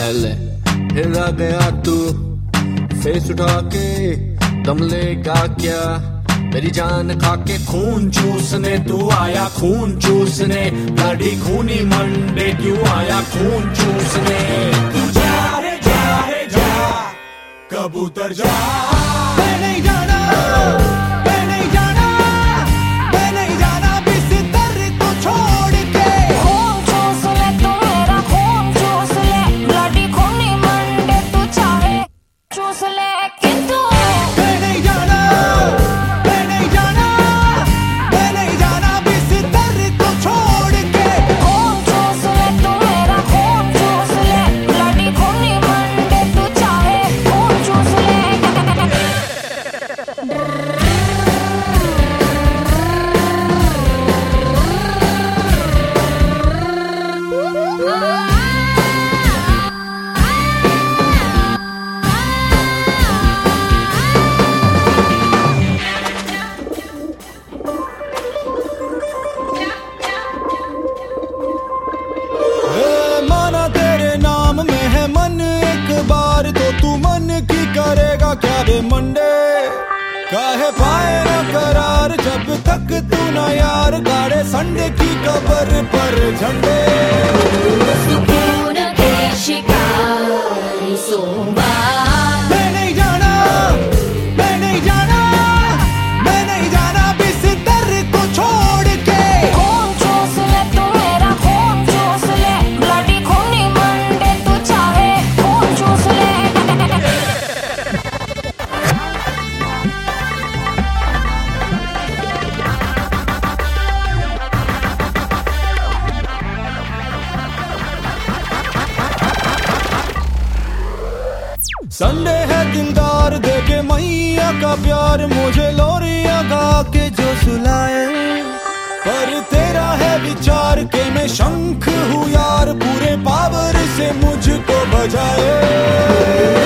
पहले फिर आ गया तू, फेस उठा के दम लेगा क्या? मेरी जान खा के खून चूसने तू आया, खून चूसने, ब्लडी खूनी मंडे क्यों आया खून चूसने? तू जा रे जा, कबूतर जा। मैं नहीं जाना, मैं नहीं जाना, मैं नहीं जाना बिस्तर को छोड़ के। खून चूस ले तू मेरा, खून चूस ले, ब्लडी खूनी मंडे तू चाहे चूस ले, किंतु मैं नहीं जाना, मैं नहीं जाना, मैं नहीं जाना बिस्तर को छोड़ के। खून चूस ले तू मेरा, खून चूस ले, ब्लडी खूनी मंडे तू चाहे खून चूस ले। माना तेरे नाम में है मन, एक बार तो तू मन की करेगा क्या रे मंडे? काहे पाए ना करार जब तक तू ना यार गाड़े संडे की कबर पर झंडे। सुकून के शिकारी सोमवार। मैं नहीं जाना, मैं नहीं जाना, मैं नहीं जाना बिस्तर को छोड़ के। खून चूस ले तू मेरा, खून चूस ले, ब्लडी खूनी मंडे तू चाहे खून चूस ले। संडे है दिलदार देके मैया का प्यार, मुझे लोरिया गा के जो सुलाए। पर तेरा है विचार के मैं शंख हूँ यार, पूरे पावर से मुझको बजाए।